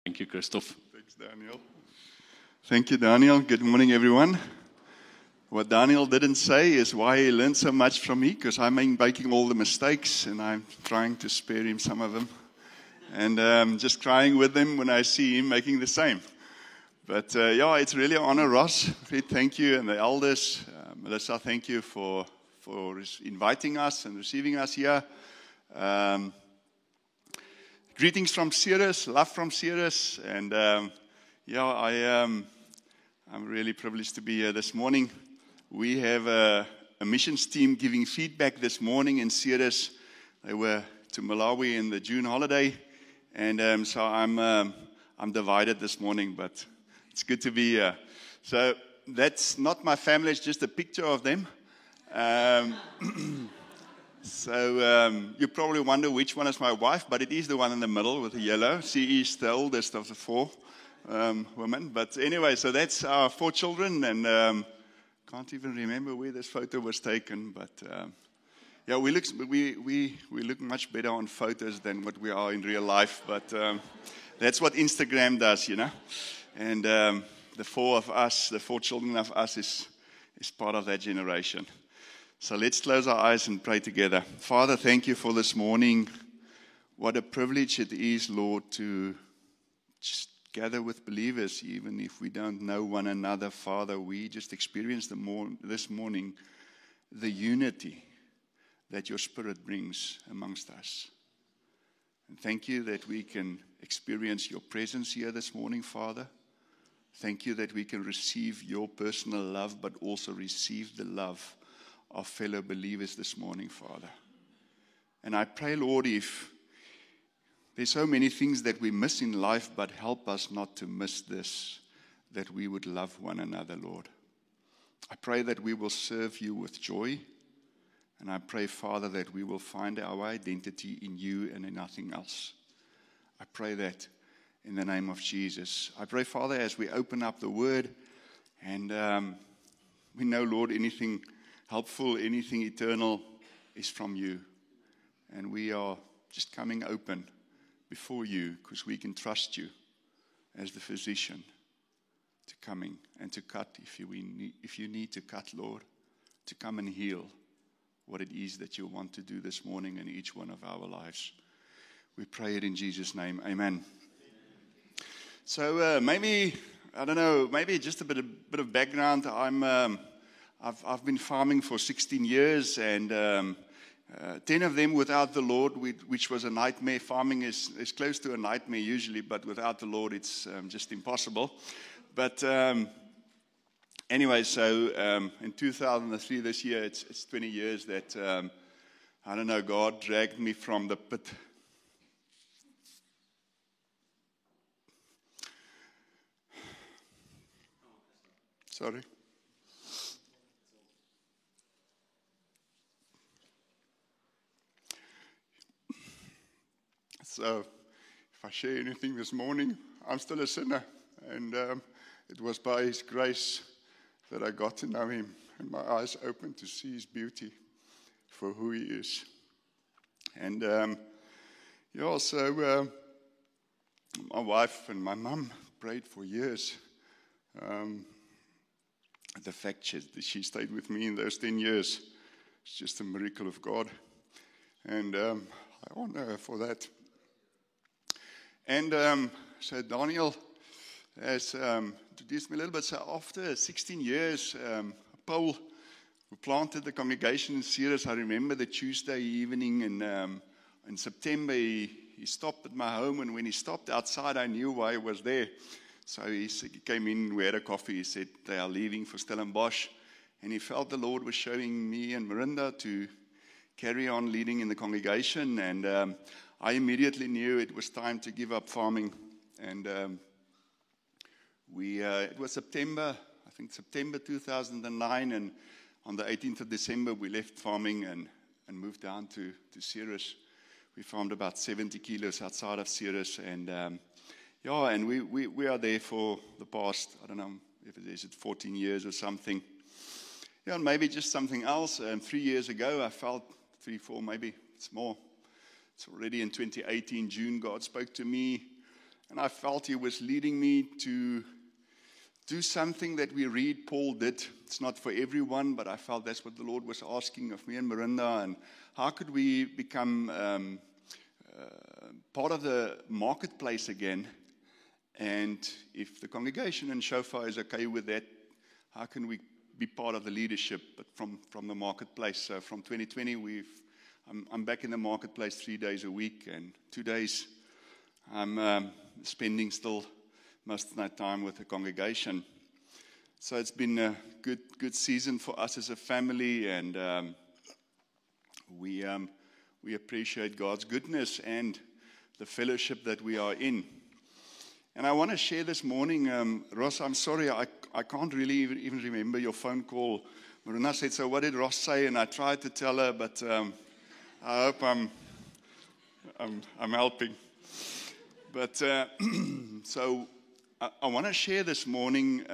Thank you, Christoph. Thanks, Daniel. Thank you, Daniel. Good morning, everyone. What Daniel didn't say is why he learned so much from me, because I'm making all the mistakes, and I'm trying to spare him some of them. And just crying with him when I see him making the same. But yeah, it's really an honor, Ross. Thank you, and the elders. Melissa, thank you for inviting us and receiving us here. Greetings from Ceres, love from Ceres, and yeah, I'm really privileged to be here this morning. We have a missions team giving feedback this morning in Ceres. They were to Malawi in the June holiday, and so I'm divided this morning, but it's good to be here. So that's not my family; it's just a picture of them. So you probably wonder which one is my wife, but it is the one in the middle with the yellow. She is the oldest of the four women. But anyway, so that's our 4 children, and can't even remember where this photo was taken. But yeah, we look much better on photos than what we are in real life. But that's what Instagram does, you know. And the 4 of us, the 4 children of us, is part of that generation. So let's close our eyes and pray together. Father, thank you for this morning. What a privilege it is, Lord, to just gather with believers, even if we don't know one another. Father, we just experienced this morning the unity that your Spirit brings amongst us. And thank you that we can experience your presence here this morning, Father. Thank you that we can receive your personal love, but also receive the love of fellow believers this morning, Father. And I pray, Lord, if there's so many things that we miss in life, but help us not to miss this, that we would love one another, Lord. I pray that we will serve you with joy. And I pray, Father, that we will find our identity in you and in nothing else. I pray that in the name of Jesus. I pray, Father, as we open up the word, and we know, Lord, anything helpful, anything eternal is from you. And we are just coming open before you because we can trust you as the physician to coming and to cut if you need to cut, Lord, to come and heal what it is that you want to do this morning in each one of our lives. We pray it in Jesus' name. Amen. So maybe, I don't know, maybe just a bit of background. I've been farming for 16 years, and 10 of them without the Lord, which was a nightmare. Farming is close to a nightmare usually, but without the Lord, it's just impossible. But anyway, so in 2003, this year, it's 20 years that, I don't know, God dragged me from the pit. Sorry. So, if I share anything this morning, I'm still a sinner. And it was by His grace that I got to know Him. And my eyes opened to see His beauty for who He is. And yeah, so my wife and my mum prayed for years. The fact that she stayed with me in those 10 years is just a miracle of God. And I honor her for that. And so Daniel has introduced me a little bit. So after 16 years, Paul, who planted the congregation in Ceres, I remember the Tuesday evening in September, he stopped at my home. And when he stopped outside, I knew why he was there. So he came in, we had a coffee. He said they are leaving for Stellenbosch. And he felt the Lord was showing me and Miranda to carry on leading in the congregation. And I immediately knew it was time to give up farming, and it was September 2009, and on the 18th of December we left farming and moved down to Ceres. We farmed about 70 kilos outside of Ceres, and yeah, and we are there for the past, I don't know if it is 14 years or something. Yeah, and maybe just something else. 3 years ago I felt 3, 4, maybe it's more. It's already in 2018, June, God spoke to me And I felt He was leading me to do something that we read Paul did. It's not for everyone, but I felt that's what the Lord was asking of me and Miranda. And how could we become part of the marketplace again? And if the congregation and Shofar is okay with that, how can we be part of the leadership, but from the marketplace? So from 2020, I'm back in the marketplace 3 days a week, and 2 days I'm spending still most of my time with the congregation. So it's been a good season for us as a family, and we appreciate God's goodness and the fellowship that we are in. And I want to share this morning, Ross, I'm sorry, I can't really even remember your phone call. Marina said, so what did Ross say? And I tried to tell her, but I hope I'm helping. But so I want to share this morning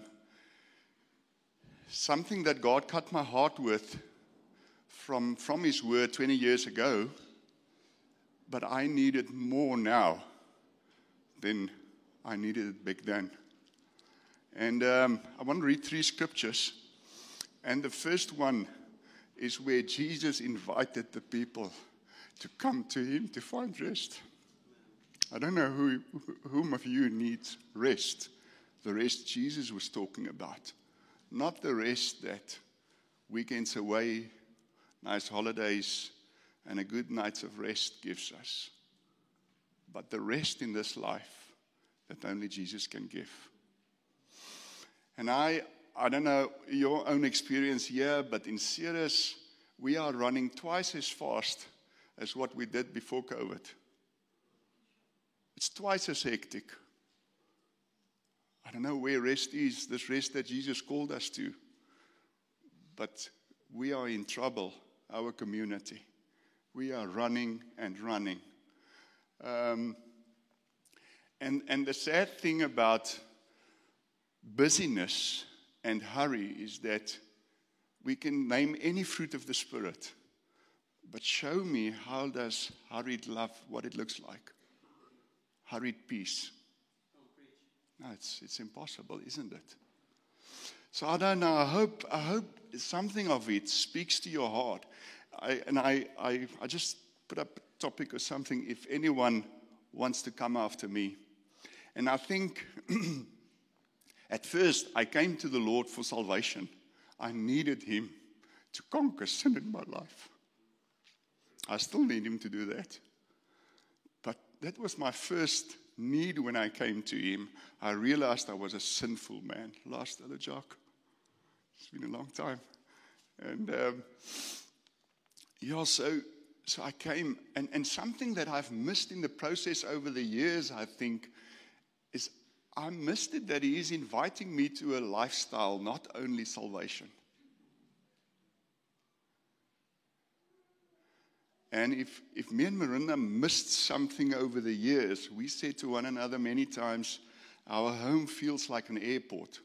something that God cut my heart with from His Word 20 years ago, but I need it more now than I needed it back then. And I want to read 3 scriptures. And the first one is where Jesus invited the people to come to Him to find rest. I don't know whom of you needs rest. The rest Jesus was talking about. Not the rest that weekends away, nice holidays, and a good night of rest gives us. But the rest in this life that only Jesus can give. And I don't know your own experience here, but in Ceres, we are running twice as fast as what we did before COVID. It's twice as hectic. I don't know where rest is, this rest that Jesus called us to. But we are in trouble, our community. We are running and running. And the sad thing about busyness and hurry is that we can name any fruit of the Spirit, but show me how does hurried love, what it looks like. Hurried peace. No, it's impossible, isn't it? So I don't know. I hope something of it speaks to your heart. I just put up a topic or something. If anyone wants to come after me, and I think at first I came to the Lord for salvation. I needed Him to conquer sin in my life. I still need Him to do that. But that was my first need when I came to Him. I realized I was a sinful man. Last other joke. It's been a long time. And so I came, and something that I've missed in the process over the years, I think, is I missed it that He is inviting me to a lifestyle, not only salvation. And if me and Miranda missed something over the years, we said to one another many times, our home feels like an airport.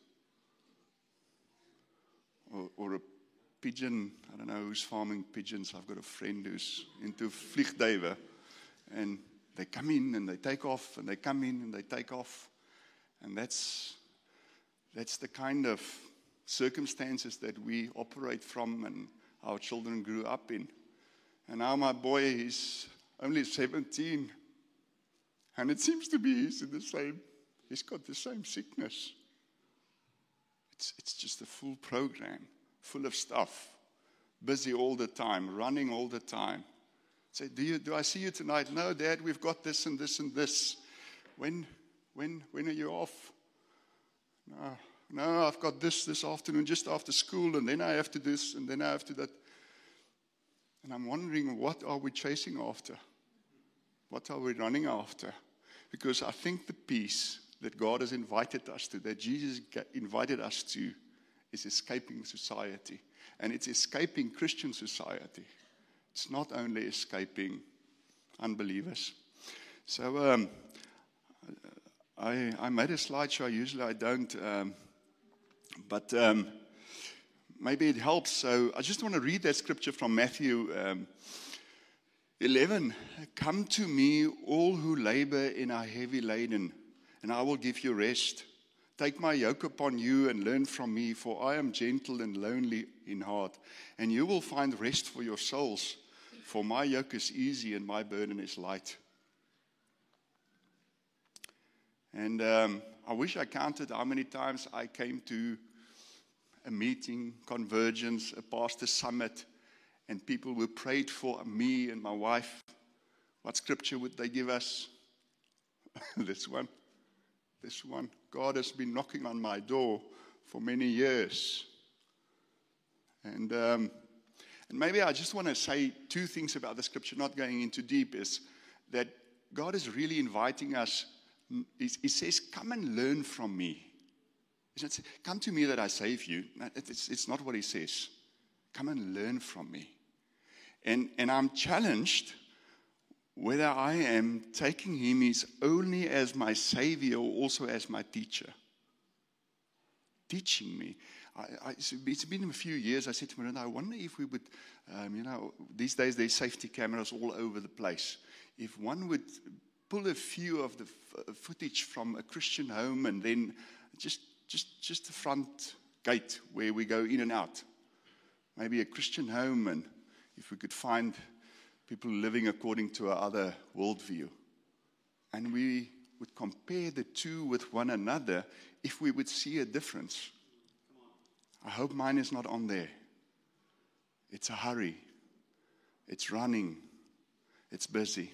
Or a pigeon, I don't know who's farming pigeons. I've got a friend who's into vliegtuigen. And they come in and they take off, and they come in and they take off. And that's the kind of circumstances that we operate from and our children grew up in. And now my boy is only 17. And it seems to be he's got the same sickness. It's just a full program, full of stuff. Busy all the time, running all the time. Say, do I see you tonight? No, Dad, we've got this and this and this. When are you off? No, I've got this afternoon just after school, and then I have to this, and then I have to that. And I'm wondering, what are we chasing after? What are we running after? Because I think the peace that God has invited us to, that Jesus invited us to, is escaping society. And it's escaping Christian society. It's not only escaping unbelievers. So I made a slideshow. Usually I don't. But maybe it helps. So I just want to read that scripture from Matthew. 11, come to me, all who labor and are heavy laden, and I will give you rest. Take my yoke upon you and learn from me, for I am gentle and lowly in heart, and you will find rest for your souls. For my yoke is easy and my burden is light. And I wish I counted how many times I came to a meeting, convergence, a pastor summit, and people were prayed for me and my wife. What scripture would they give us? This one. This one. God has been knocking on my door for many years. And maybe I just want to say two things about the scripture, not going into deep, is that God is really inviting us. He says, come and learn from me. He says, come to me that I save you. It's not what he says. Come and learn from me. And I'm challenged whether I am taking him as only as my savior or also as my teacher. Teaching me. It's been a few years. I said to Miranda, I wonder if we would, these days there's safety cameras all over the place. If one would pull a few of the footage from a Christian home and then just the front gate where we go in and out. Maybe a Christian home, and if we could find people living according to our other worldview. And we would compare the two with one another, if we would see a difference. I hope mine is not on there. It's a hurry. It's running. It's busy.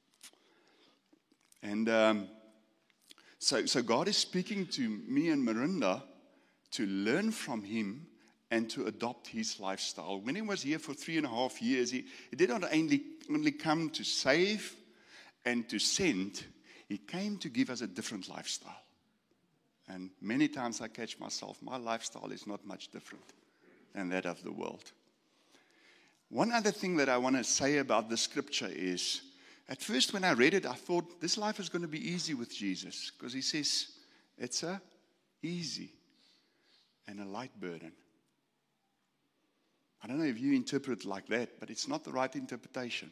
And so God is speaking to me and Miranda to learn from him and to adopt his lifestyle. When he was here for 3.5 years, he did not only come to save and to send, he came to give us a different lifestyle. And many times I catch myself, my lifestyle is not much different than that of the world. One other thing that I want to say about the scripture is, at first when I read it, I thought this life is going to be easy with Jesus, because he says it's a easy and a light burden. I don't know if you interpret it like that, but it's not the right interpretation.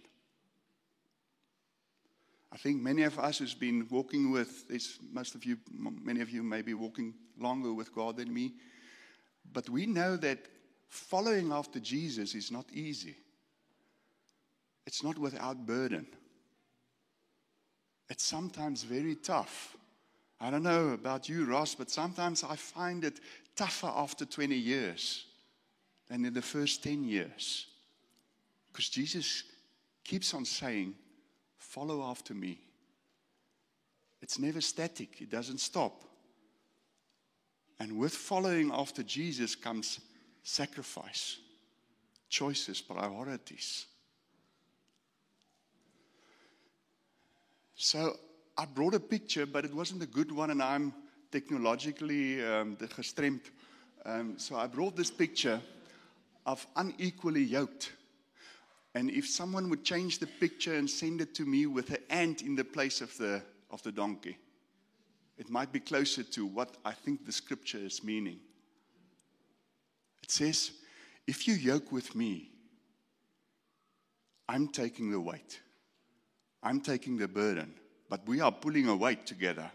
I think many of us who's been walking with, many of you may be walking longer with God than me, but we know that following after Jesus is not easy. It's not without burden. It's sometimes very tough. I don't know about you, Ross, but sometimes I find it tougher after 20 years than in the first 10 years. Because Jesus keeps on saying, follow after me. It's never static. It doesn't stop. And with following after Jesus comes sacrifice, choices, priorities. So I brought a picture, but it wasn't a good one, and I'm technologically gestremd. So I brought this picture of unequally yoked. And if someone would change the picture and send it to me with an ant in the place of the donkey, it might be closer to what I think the scripture is meaning. It says, if you yoke with me, I'm taking the weight. I'm taking the burden. But we are pulling a weight together.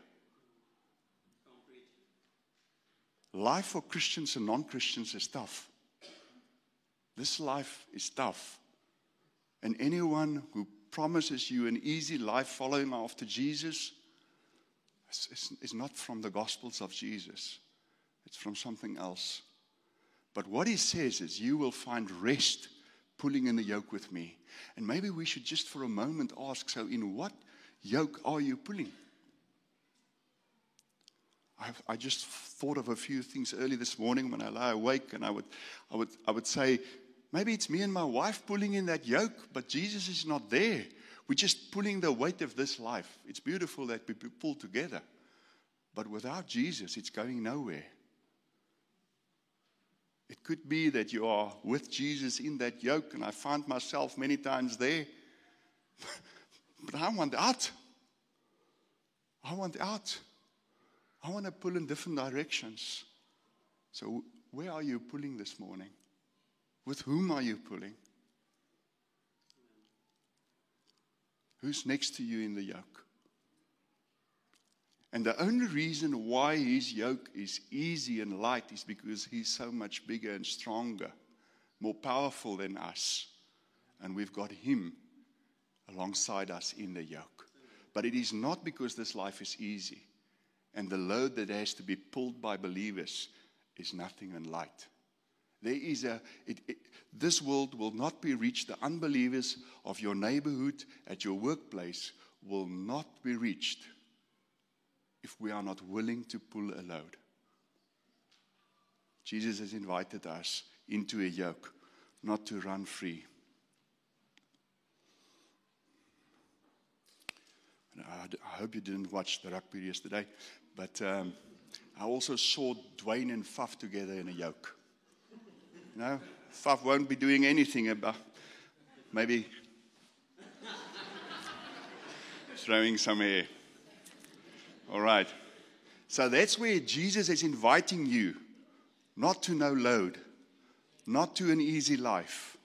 Life for Christians and non-Christians is tough. This life is tough. And anyone who promises you an easy life following after Jesus is not from the Gospels of Jesus. It's from something else. But what he says is, you will find rest pulling in the yoke with me. And maybe we should just for a moment ask, so in what yoke are you pulling? I just thought of a few things early this morning when I lay awake, and I would say, maybe it's me and my wife pulling in that yoke, but Jesus is not there. We're just pulling the weight of this life. It's beautiful that we pull together, but without Jesus, it's going nowhere. It could be that you are with Jesus in that yoke, and I find myself many times there. But I want out. I want out. I want to pull in different directions. So where are you pulling this morning? With whom are you pulling? Who's next to you in the yoke? And the only reason why his yoke is easy and light is because he's so much bigger and stronger, more powerful than us. And we've got him alongside us in the yoke. But it is not because this life is easy. And the load that has to be pulled by believers is nothing and light. This world will not be reached. The unbelievers of your neighborhood, at your workplace, will not be reached if we are not willing to pull a load. Jesus has invited us into a yoke, not to run free. I hope you didn't watch the rugby yesterday, but I also saw Dwayne and Faf together in a yoke. You know, Faf won't be doing anything about maybe throwing some hair. All right. So that's where Jesus is inviting you, not to no load, not to an easy life,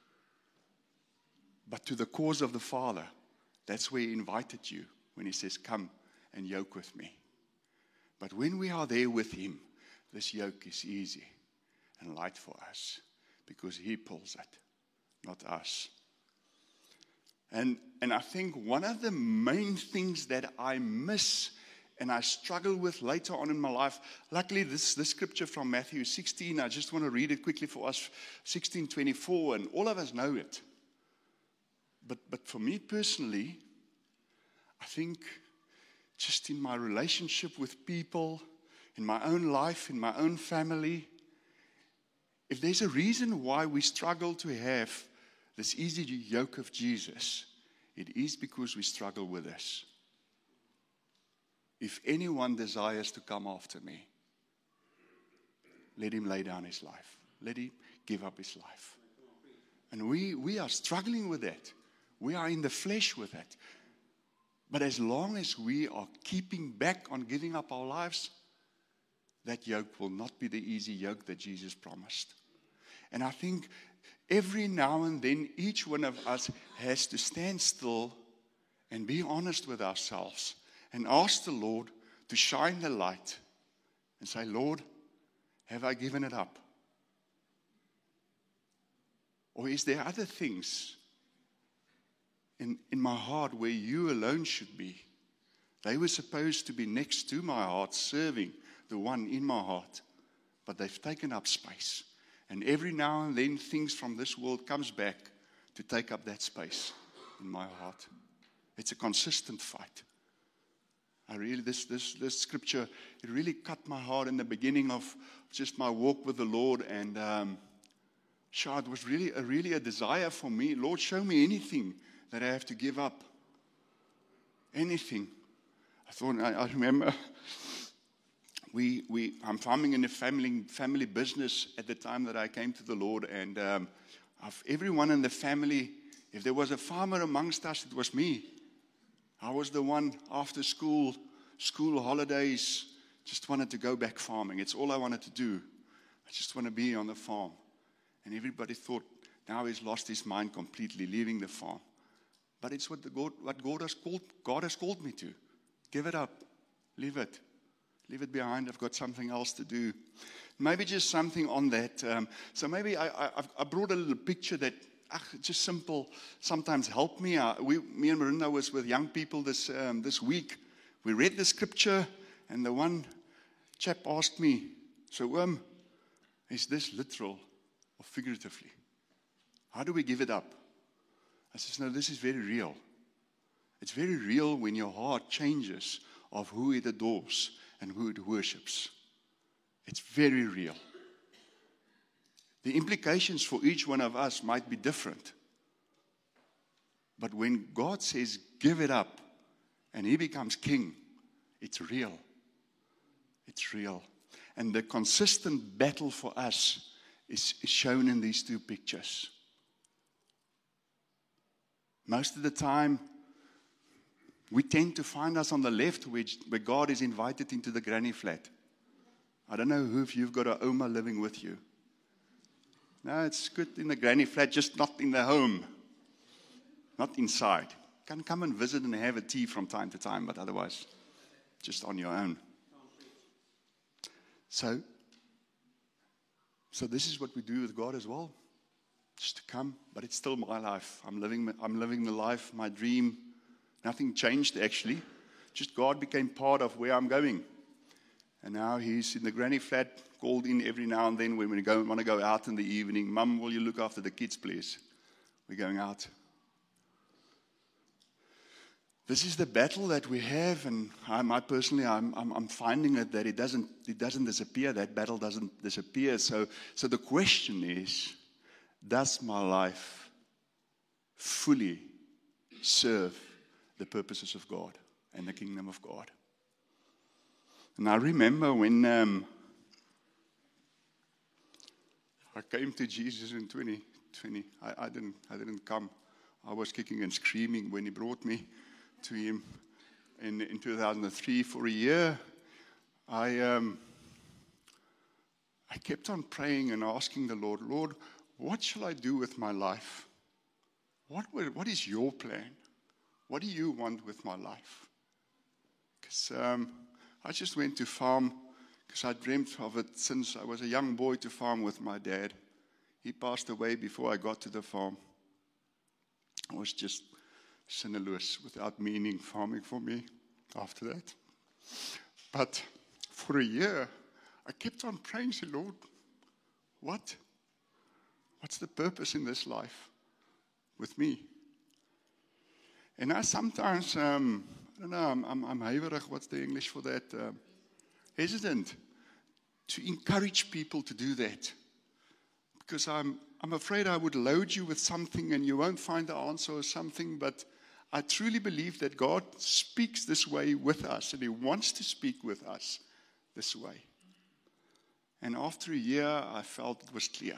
but to the cause of the Father. That's where he invited you when he says, come and yoke with me. But when we are there with him, this yoke is easy and light for us because he pulls it, not us. And I think one of the main things that I miss and I struggle with later on in my life, luckily this scripture from Matthew 16, I just want to read it quickly for us, 16:24, and all of us know it. But for me personally, I think just in my relationship with people, in my own life, in my own family, if there's a reason why we struggle to have this easy yoke of Jesus, it is because we struggle with this. If anyone desires to come after me, let him lay down his life. Let him give up his life. And we are struggling with that. We are in the flesh with that. But as long as we are keeping back on giving up our lives, that yoke will not be the easy yoke that Jesus promised. And I think every now and then, each one of us has to stand still and be honest with ourselves and ask the Lord to shine the light and say, Lord, have I given it up? Or is there other things in my heart where you alone should be? They were supposed to be next to my heart, serving the one in my heart, but they've taken up space. And every now and then things from this world comes back to take up that space in my heart. It's a consistent fight. This scripture, it really cut my heart in the beginning of just my walk with the Lord. And it was really a desire for me. Lord, show me anything that I have to give up. Anything. I remember I'm farming in a family business at the time that I came to the Lord. And of everyone in the family, if there was a farmer amongst us, it was me. I was the one after school holidays, just wanted to go back farming. It's all I wanted to do. I just want to be on the farm. And everybody thought, now he's lost his mind completely, leaving the farm. But it's what God has called me to. Give it up. Leave it. Leave it behind. I've got something else to do. Maybe just something on that. So maybe I brought a little picture that just simple sometimes help me. Me and Marinda was with young people this week. We read the scripture, and the one chap asked me, so is this literal or figuratively? How do we give it up? I says, no, this is very real. It's very real when your heart changes of who it adores and who it worships. It's very real. The implications for each one of us might be different. But when God says, give it up, and he becomes king, it's real. It's real. And the consistent battle for us is shown in these two pictures. Most of the time, we tend to find us on the left where God is invited into the granny flat. I don't know if you've got an Oma living with you. No, it's good in the granny flat, just not in the home. Not inside. can come and visit and have a tea from time to time, but otherwise, just on your own. So this is what we do with God as well. Just to come, but it's still my life. I'm living the life, my dream. Nothing changed actually. Just God became part of where I'm going. And now he's in the granny flat, called in every now and then when we want to go out in the evening. Mum, will you look after the kids, please? We're going out. This is the battle that we have, and I'm finding it that it doesn't disappear. That battle doesn't disappear. So the question is, does my life fully serve the purposes of God and the kingdom of God? And I remember when I came to Jesus in 2020. I didn't come. I was kicking and screaming when he brought me to him in 2003 for a year. I kept on praying and asking the Lord, Lord, what shall I do with my life? What is your plan? What do you want with my life? Because I just went to farm because I dreamt of it since I was a young boy, to farm with my dad. He passed away before I got to the farm. It was just sinnerless, without meaning, farming for me after that. But for a year, I kept on praying, say, Lord, what's the purpose in this life with me? And I sometimes, I don't know, I'm huiverig, what's the English for that? Hesitant to encourage people to do that. Because I'm afraid I would load you with something and you won't find the answer or something, but I truly believe that God speaks this way with us, and he wants to speak with us this way. And after a year, I felt it was clear.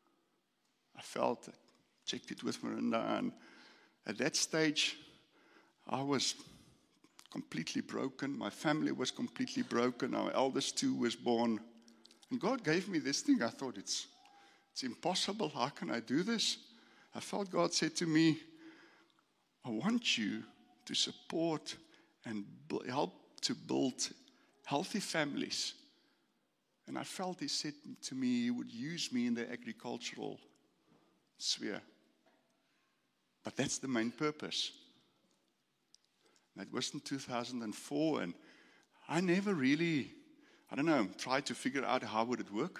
I felt it, checked it with Miranda, and at that stage, I was completely broken. My family was completely broken. Our eldest two was born. And God gave me this thing. I thought, it's impossible. How can I do this? I felt God said to me, I want you to support and help to build healthy families. And I felt he said to me he would use me in the agricultural sphere. But that's the main purpose. That was in 2004, and I never really, tried to figure out how would it work.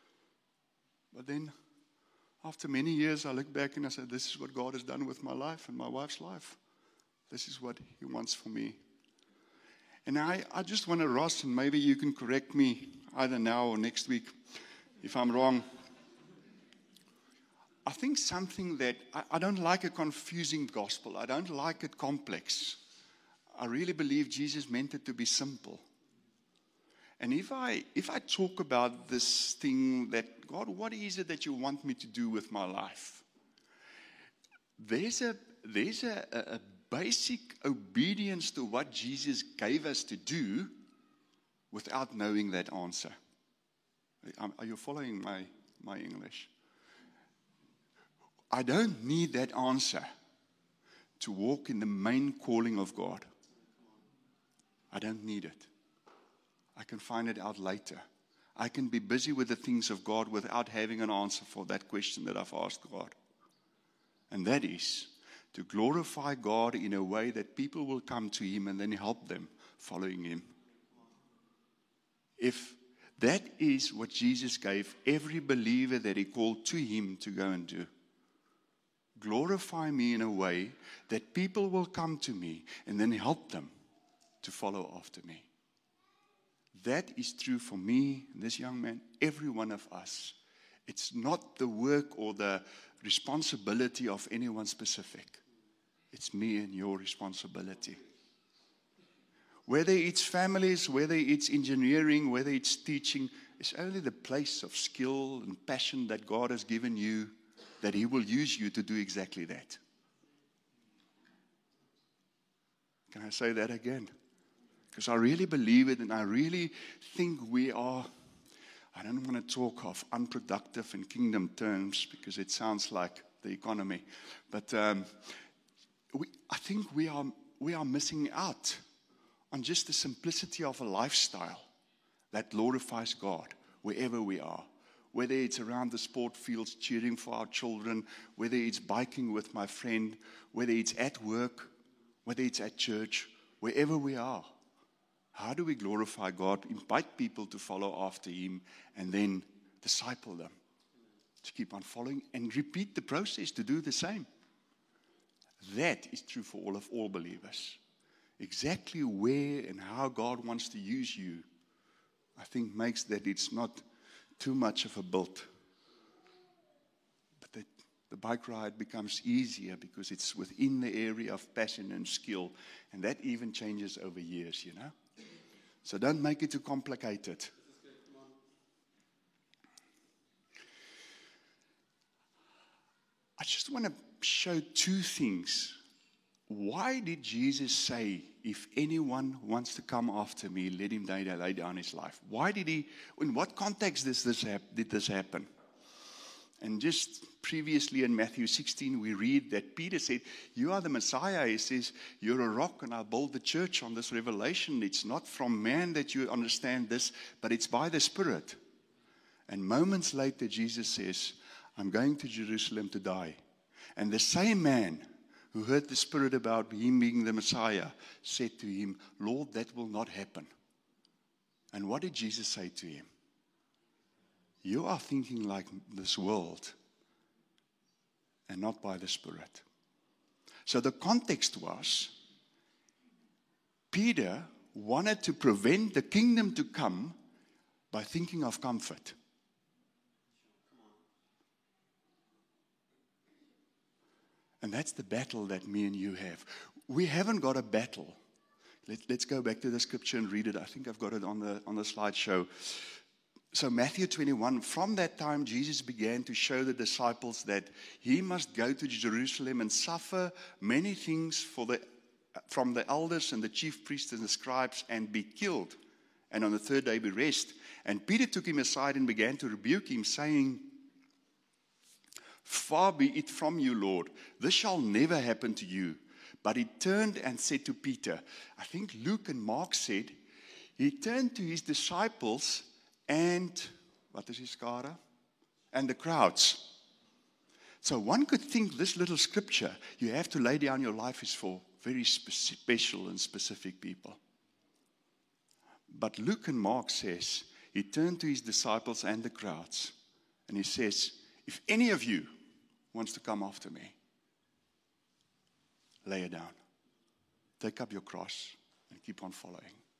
But then, after many years, I look back and I said, this is what God has done with my life and my wife's life. This is what he wants for me. And I just want to, Ross, and maybe you can correct me either now or next week if I'm wrong. I think something that, I don't like a confusing gospel. I don't like it complex. I really believe Jesus meant it to be simple. And if I talk about this thing that, God, what is it that you want me to do with my life? There's a basic obedience to what Jesus gave us to do without knowing that answer. Are you following my English? I don't need that answer to walk in the main calling of God. I don't need it. I can find it out later. I can be busy with the things of God without having an answer for that question that I've asked God. And that is to glorify God in a way that people will come to him and then help them following him. If that is what Jesus gave every believer that he called to him to go and do. Glorify me in a way that people will come to me and then help them to follow after me. That is true for me, this young man, every one of us. It's not the work or the responsibility of anyone specific. It's me and your responsibility. Whether it's families, whether it's engineering, whether it's teaching, it's only the place of skill and passion that God has given you that he will use you to do exactly that. Can I say that again? Because I really believe it, and I really think we are, I don't want to talk of unproductive in kingdom terms because it sounds like the economy. But I think we are missing out on just the simplicity of a lifestyle that glorifies God wherever we are. Whether it's around the sport fields cheering for our children, whether it's biking with my friend, whether it's at work, whether it's at church, wherever we are. How do we glorify God, invite people to follow after Him, and then disciple them to keep on following and repeat the process to do the same? That is true for all believers. Exactly where and how God wants to use you, I think makes that it's not too much of a build. But that the bike ride becomes easier because it's within the area of passion and skill. And that even changes over years, you know. So don't make it too complicated. I just want to show two things. Why did Jesus say, if anyone wants to come after me, let him lay down his life? Why did he, in what context did this happen? And just previously in Matthew 16, we read that Peter said, you are the Messiah. He says, you're a rock and I'll build the church on this revelation. It's not from man that you understand this, but it's by the Spirit. And moments later, Jesus says, I'm going to Jerusalem to die. And the same man who heard the Spirit about him being the Messiah said to him, Lord, that will not happen. And what did Jesus say to him? You are thinking like this world and not by the Spirit. So the context was, Peter wanted to prevent the kingdom to come by thinking of comfort. And that's the battle that me and you have. We haven't got a battle. Let's go back to the scripture and read it. I think I've got it on the slideshow. So Matthew 21, from that time Jesus began to show the disciples that he must go to Jerusalem and suffer many things from the elders and the chief priests and the scribes and be killed, and on the third day be raised. And Peter took him aside and began to rebuke him, saying, Far be it from you, Lord. This shall never happen to you. But he turned and said to Peter, I think Luke and Mark said, he turned to his disciples and, what is his skare? And the crowds. So one could think this little scripture, you have to lay down your life, is for very special and specific people. But Luke and Mark says, he turned to his disciples and the crowds, and he says, if any of you wants to come after me, lay it down. Take up your cross and keep on following.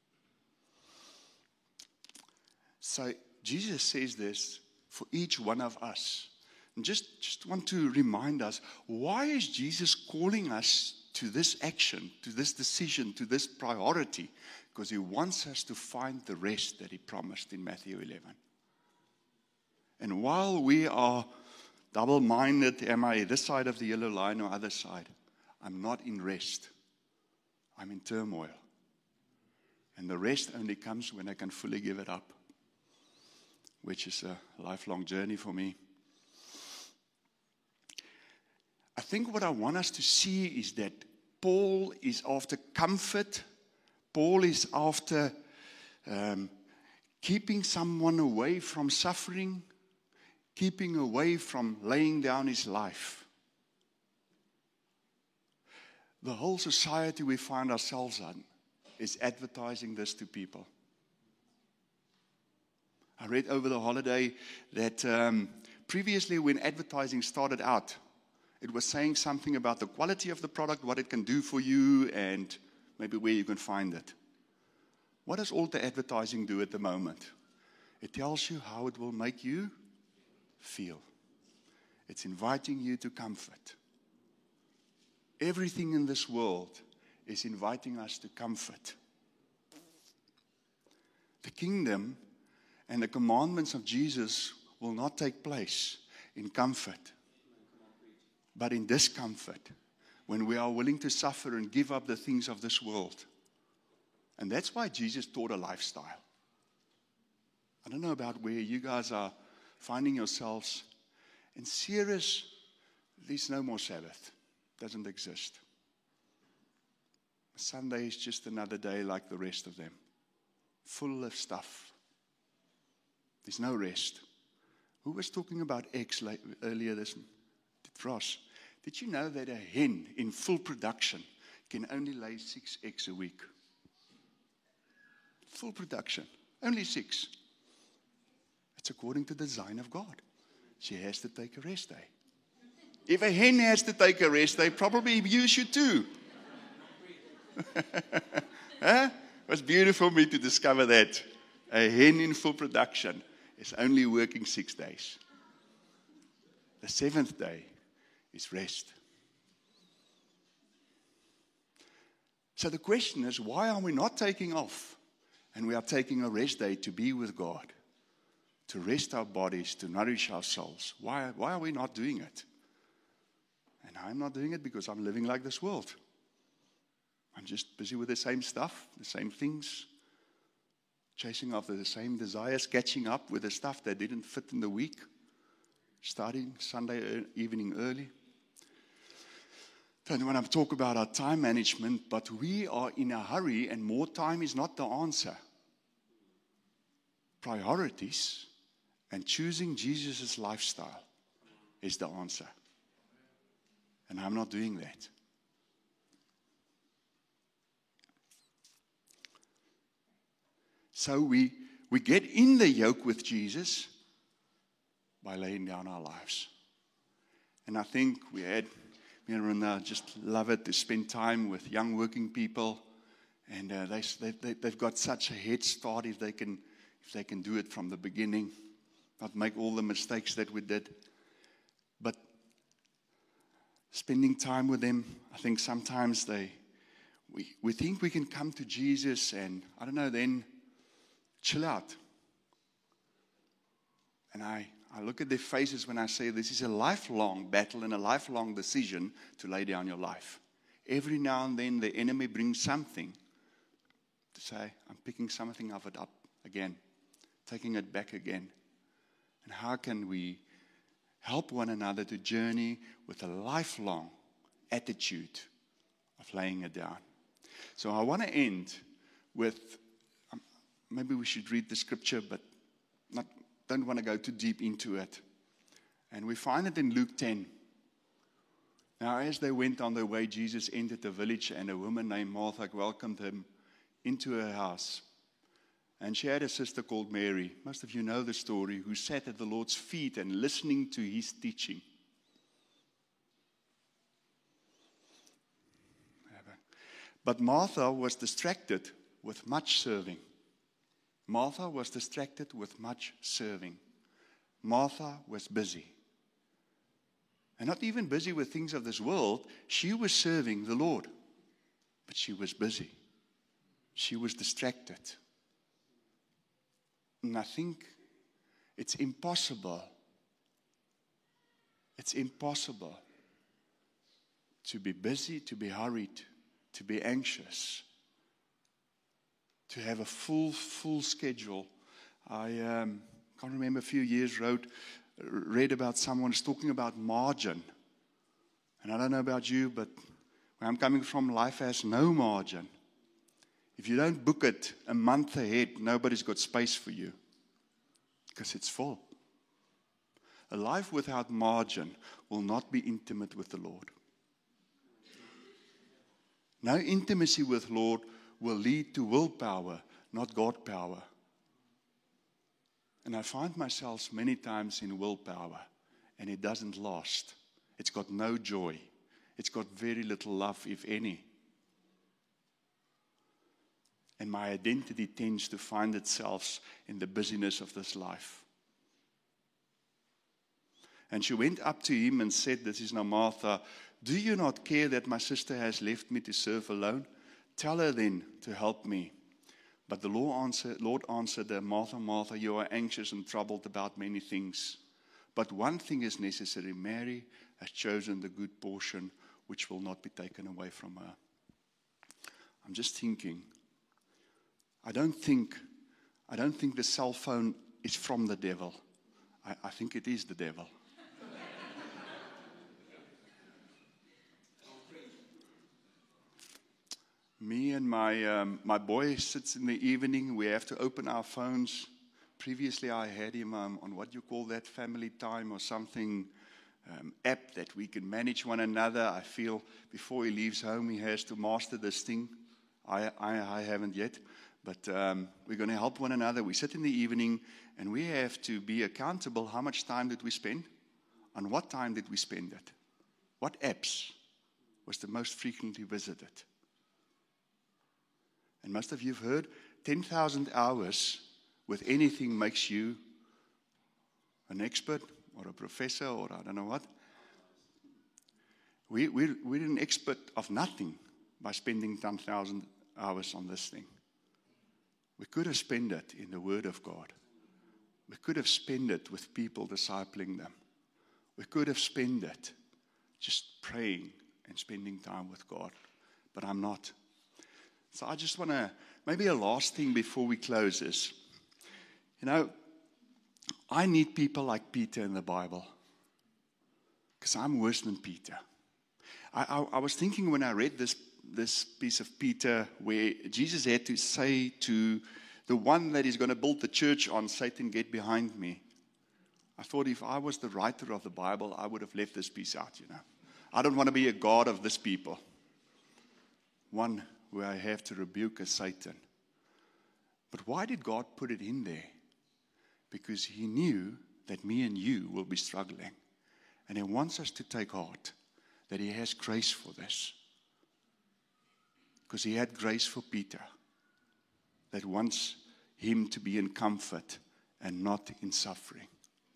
So Jesus says this for each one of us. And just want to remind us, why is Jesus calling us to this action, to this decision, to this priority? Because he wants us to find the rest that he promised in Matthew 11. And while we are double-minded, am I this side of the yellow line or other side? I'm not in rest. I'm in turmoil. And the rest only comes when I can fully give it up, which is a lifelong journey for me. I think what I want us to see is that Paul is after comfort. Paul is after keeping someone away from suffering, keeping away from laying down his life. The whole society we find ourselves in is advertising this to people. I read over the holiday that previously when advertising started out, it was saying something about the quality of the product, what it can do for you, and maybe where you can find it. What does all the advertising do at the moment? It tells you how it will make you feel. It's inviting you to comfort. Everything in this world is inviting us to comfort. The kingdom and the commandments of Jesus will not take place in comfort, but in discomfort, when we are willing to suffer and give up the things of this world. And that's why Jesus taught a lifestyle. I don't know about where you guys are finding yourselves. In Ceres, there's no more Sabbath. It doesn't exist. Sunday is just another day like the rest of them, full of stuff. There's no rest. Who was talking about eggs earlier this morning? Ross, did you know that a hen in full production can only lay 6 eggs a week? Full production, only 6. It's according to the design of God. She has to take a rest day. If a hen has to take a rest day, probably you should too. Huh? It was beautiful for me to discover that a hen in full production is only working 6 days. The 7th day is rest. So the question is, why are we not taking off and we are taking a rest day to be with God, to rest our bodies, to nourish our souls? Why are we not doing it? And I'm not doing it because I'm living like this world. I'm just busy with the same stuff, the same things, chasing after the same desires, catching up with the stuff that didn't fit in the week, starting Sunday evening early. Don't want to talk about our time management, but we are in a hurry and more time is not the answer. Priorities and choosing Jesus' lifestyle is the answer. And I'm not doing that. So we get in the yoke with Jesus by laying down our lives. And I think me and Rina just love it to spend time with young working people. And they've got such a head start if they can do it from the beginning, not make all the mistakes that we did. But spending time with them, I think sometimes we think we can come to Jesus and, I don't know, then chill out. And I look at their faces when I say this is a lifelong battle and a lifelong decision to lay down your life. Every now and then the enemy brings something to say, I'm picking something of it up again, taking it back again. And how can we help one another to journey with a lifelong attitude of laying it down? So I want to end with, maybe we should read the scripture, but don't want to go too deep into it. And we find it in Luke 10. Now, as they went on their way, Jesus entered the village, and a woman named Martha welcomed him into her house. And she had a sister called Mary. Most of you know the story, who sat at the Lord's feet and listening to his teaching. But Martha was distracted with much serving. Martha was distracted with much serving. Martha was busy. And not even busy with things of this world. She was serving the Lord. But she was busy. She was distracted. And I think it's impossible. It's impossible to be busy, to be hurried, to be anxious, to have a full schedule. I can't remember, a few years read about someone who's talking about margin. And I don't know about you, but where I'm coming from, life has no margin. If you don't book it a month ahead, nobody's got space for you because it's full. A life without margin will not be intimate with the Lord. No intimacy with the Lord will lead to willpower, not God power. And I find myself many times in willpower, and it doesn't last. It's got no joy. It's got very little love, if any. And my identity tends to find itself in the busyness of this life. And she went up to him and said, this is now Martha, do you not care that my sister has left me to serve alone? Tell her then to help me. But the Lord answered her, Martha, Martha, you are anxious and troubled about many things. But one thing is necessary. Mary has chosen the good portion, which will not be taken away from her. I'm just thinking, I don't think the cell phone is from the devil. I think it is the devil. Me and my boy sits in the evening. We have to open our phones. Previously, I had him on what you call that, family time or something, app that we can manage one another. I feel before he leaves home, he has to master this thing. I haven't yet, but we're going to help one another. We sit in the evening, and we have to be accountable. How much time did we spend? On what time did we spend it? What apps was the most frequently visited? And most of you have heard 10,000 hours with anything makes you an expert or a professor or I don't know what. We're an expert of nothing by spending 10,000 hours on this thing. We could have spent it in the Word of God. We could have spent it with people discipling them. We could have spent it just praying and spending time with God. But I'm not. So I just want to, maybe a last thing before we close is, I need people like Peter in the Bible. Because I'm worse than Peter. I was thinking when I read this piece of Peter where Jesus had to say to the one that is going to build the church on, Satan, get behind me. I thought if I was the writer of the Bible, I would have left this piece out, I don't want to be a God of this people. One where I have to rebuke as Satan. But why did God put it in there? Because he knew that me and you will be struggling. And he wants us to take heart that he has grace for this. Because he had grace for Peter. That wants him to be in comfort and not in suffering.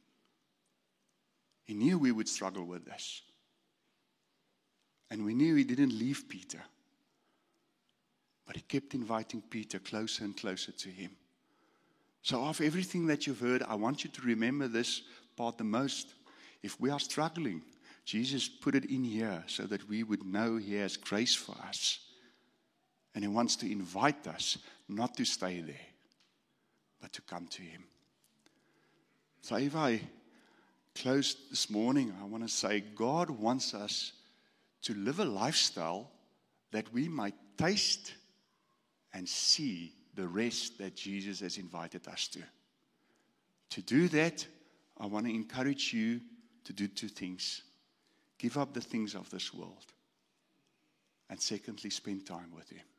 He knew we would struggle with this. And we knew he didn't leave Peter. But he kept inviting Peter closer and closer to him. So of everything that you've heard, I want you to remember this part the most. If we are struggling, Jesus put it in here so that we would know he has grace for us. And he wants to invite us not to stay there, but to come to him. So if I close this morning, I want to say God wants us to live a lifestyle that we might taste and see the rest that Jesus has invited us to. To do that, I want to encourage you to do two things. Give up the things of this world. And secondly, spend time with him.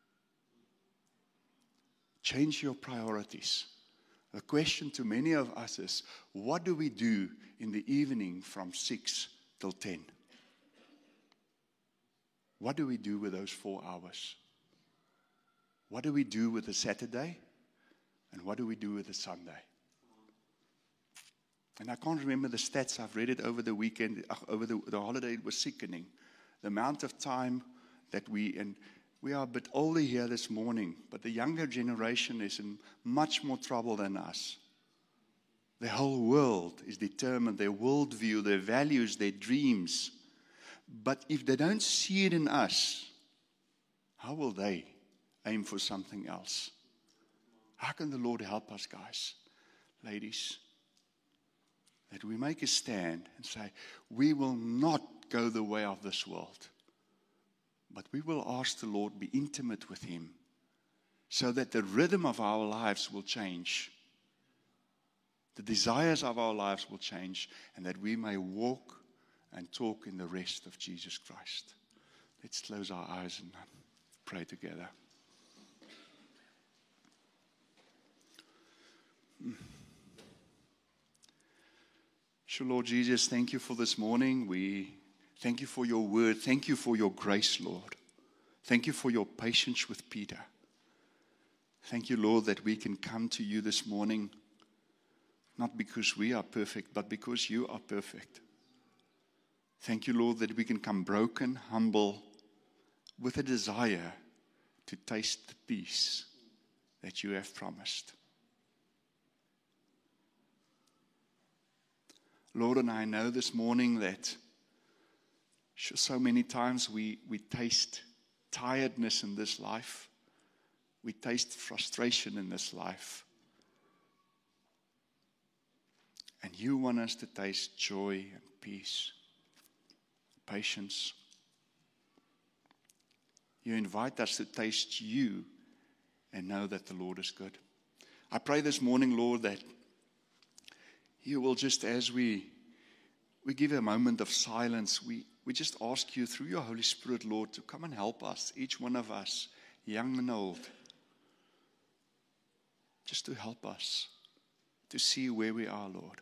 Change your priorities. The question to many of us is, what do we do in the evening from 6 till 10? What do we do with those 4 hours? What do we do with the Saturday? And what do we do with the Sunday? And I can't remember the stats. I've read it over the weekend, over the holiday. It was sickening. The amount of time that we are a bit older here this morning, but the younger generation is in much more trouble than us. The whole world is determined, their worldview, their values, their dreams. But if they don't see it in us, how will they aim for something else? How can the Lord help us, guys, ladies? That we make a stand and say, we will not go the way of this world. But we will ask the Lord, be intimate with him, so that the rhythm of our lives will change. The desires of our lives will change, and that we may walk and talk in the rest of Jesus Christ. Let's close our eyes and pray together. Sure, Lord Jesus, thank you for this morning. We thank you for your word. Thank you for your grace, Lord. Thank you for your patience with Peter. Thank you, Lord, that we can come to you this morning, not because we are perfect, but because you are perfect. Thank you, Lord, that we can come broken, humble, with a desire to taste the peace that you have promised. Lord, and I know this morning that so many times we taste tiredness in this life. We taste frustration in this life. And you want us to taste joy and peace, patience. You invite us to taste you and know that the Lord is good. I pray this morning, Lord, that you will just, as we give a moment of silence, we just ask you through your Holy Spirit, Lord, to come and help us, each one of us, young and old, just to help us to see where we are, Lord.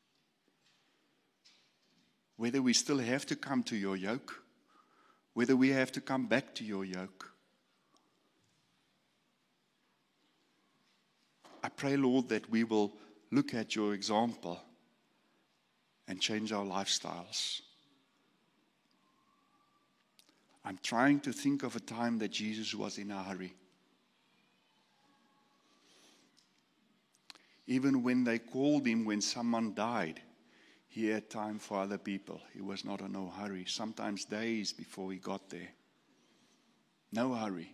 Whether we still have to come to your yoke, whether we have to come back to your yoke. I pray, Lord, that we will look at your example and change our lifestyles. I'm trying to think of a time that Jesus was in a hurry. Even when they called him when someone died, he had time for other people. He was not in no hurry. Sometimes days before he got there. No hurry.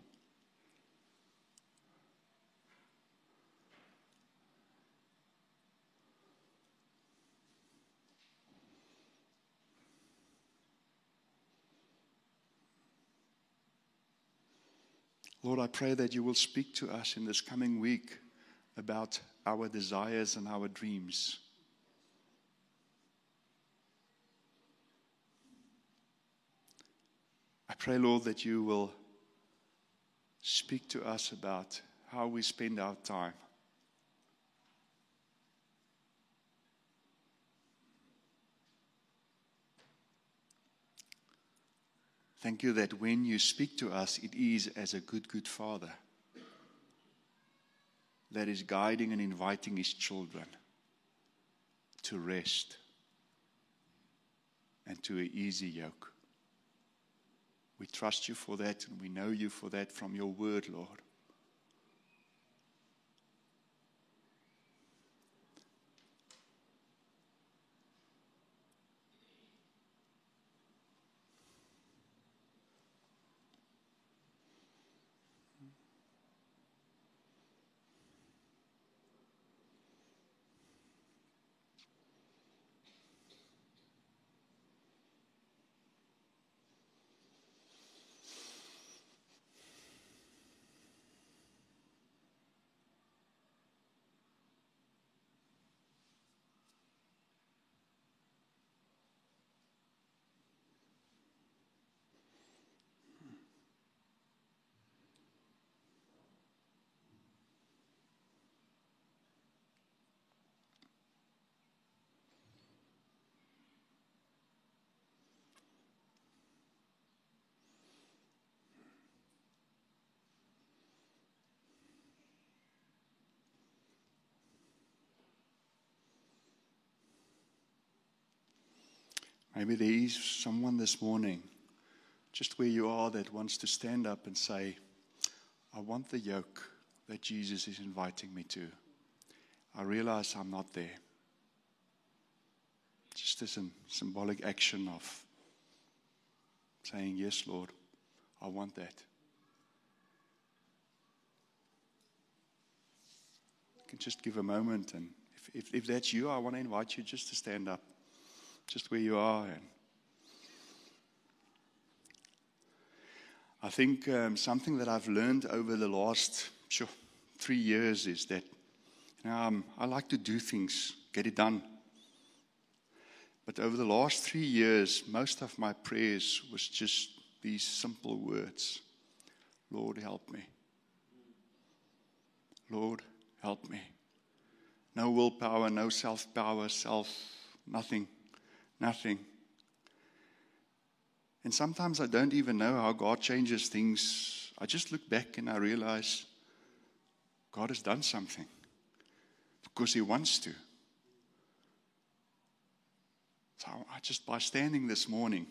Lord, I pray that you will speak to us in this coming week about our desires and our dreams. I pray, Lord, that you will speak to us about how we spend our time. Thank you that when you speak to us, it is as a good, good Father that is guiding and inviting his children to rest and to an easy yoke. We trust you for that, and we know you for that from your word, Lord. Maybe there is someone this morning, just where you are, that wants to stand up and say, I want the yoke that Jesus is inviting me to. I realize I'm not there. Just as a symbolic action of saying, yes, Lord, I want that. You can just give a moment, and if that's you, I want to invite you just to stand up. Just where you are. And I think something that I've learned over the last 3 years is that I like to do things, get it done. But over the last 3 years, most of my prayers was just these simple words. Lord, help me. Lord, help me. No willpower, no self-power, nothing. Nothing. And sometimes I don't even know how God changes things. I just look back and I realize God has done something because he wants to. So I just, by standing this morning,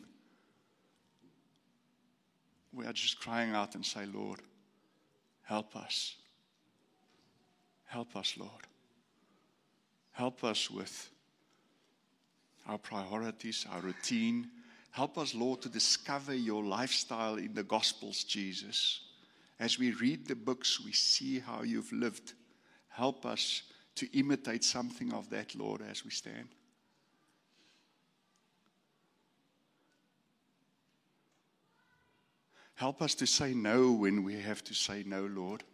we are just crying out and say, Lord, help us. Help us, Lord. Help us with our priorities, our routine. Help us, Lord, to discover your lifestyle in the Gospels, Jesus. As we read the books, we see how you've lived. Help us to imitate something of that, Lord, as we stand. Help us to say no when we have to say no, Lord.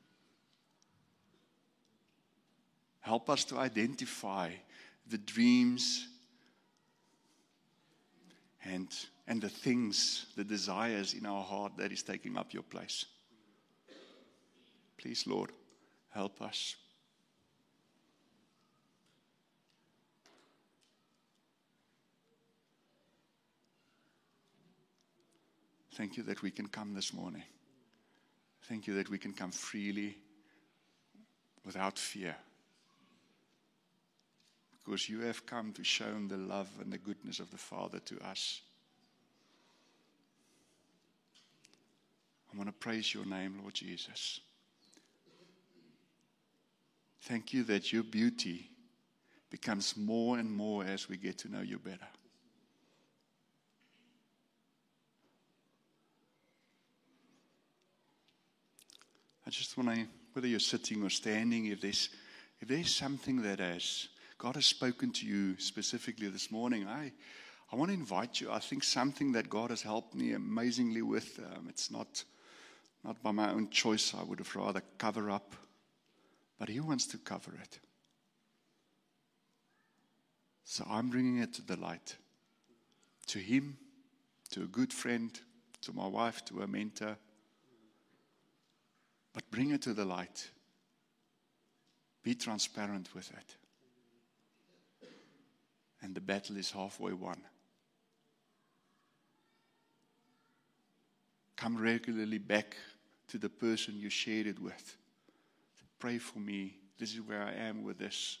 Help us to identify the dreams and the things, the desires in our heart that is taking up your place. Please, Lord, help us. Thank you that we can come this morning. Thank you that we can come freely, without fear. Because you have come to show the love and the goodness of the Father to us. I want to praise your name, Lord Jesus. Thank you that your beauty becomes more and more as we get to know you better. I just want to, whether you're sitting or standing, if there's something that God has spoken to you specifically this morning, I want to invite you. I think something that God has helped me amazingly with, it's not by my own choice. I would have rather cover up, but He wants to cover it. So I'm bringing it to the light, to Him, to a good friend, to my wife, to a mentor. But bring it to the light. Be transparent with it. And the battle is halfway won. Come regularly back to the person you shared it with. Pray for me. This is where I am with this.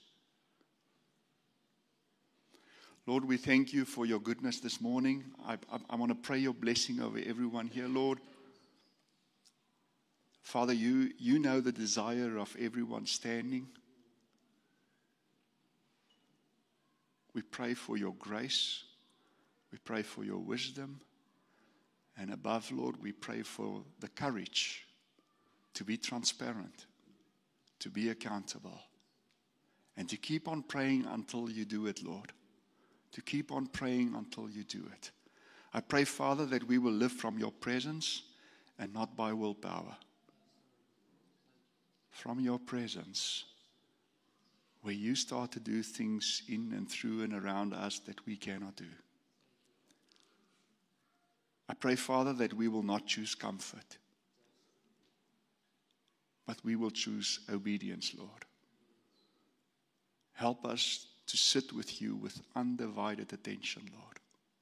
Lord, we thank you for your goodness this morning. I want to pray your blessing over everyone here, Lord. Father, you know the desire of everyone standing. We pray for your grace. We pray for your wisdom. And above, Lord, we pray for the courage to be transparent, to be accountable, and to keep on praying until you do it, Lord. To keep on praying until you do it. I pray, Father, that we will live from your presence and not by willpower. From your presence, where you start to do things in and through and around us that we cannot do. I pray, Father, that we will not choose comfort, but we will choose obedience, Lord. Help us to sit with you with undivided attention, Lord.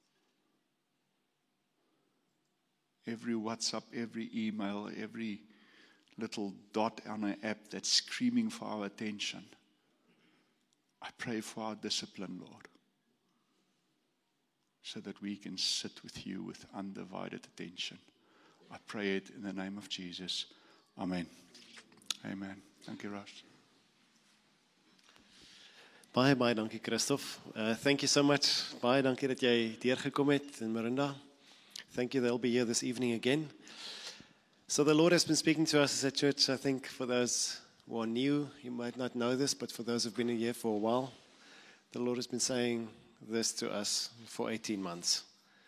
Every WhatsApp, every email, every little dot on an app that's screaming for our attention. I pray for our discipline, Lord, so that we can sit with you with undivided attention. I pray it in the name of Jesus. Amen. Amen. Thank you, Ross. Baie dankie, Christoph. Thank you so much. Baie dankie dat jy deurgekom het, en Marinda. Thank you, they'll be here this evening again. So the Lord has been speaking to us as a church. I think for those who are new, you might not know this, but for those who have been here for a while, the Lord has been saying this to us for 18 months.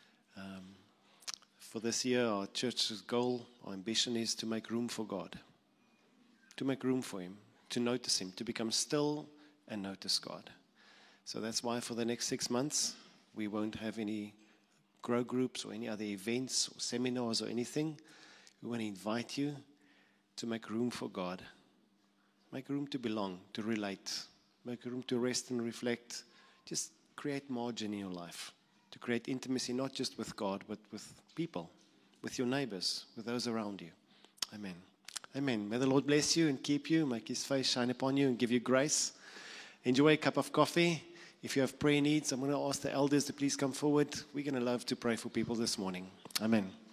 For this year, our church's goal, our ambition is to make room for God, to make room for Him, to notice Him, to become still and notice God. So that's why for the next 6 months, we won't have any grow groups or any other events or seminars or anything. We want to invite you to make room for God. Make room to belong, to relate. Make room to rest and reflect. Just create margin in your life. To create intimacy, not just with God, but with people, with your neighbors, with those around you. Amen. Amen. May the Lord bless you and keep you, make His face shine upon you and give you grace. Enjoy a cup of coffee. If you have prayer needs, I'm going to ask the elders to please come forward. We're going to love to pray for people this morning. Amen.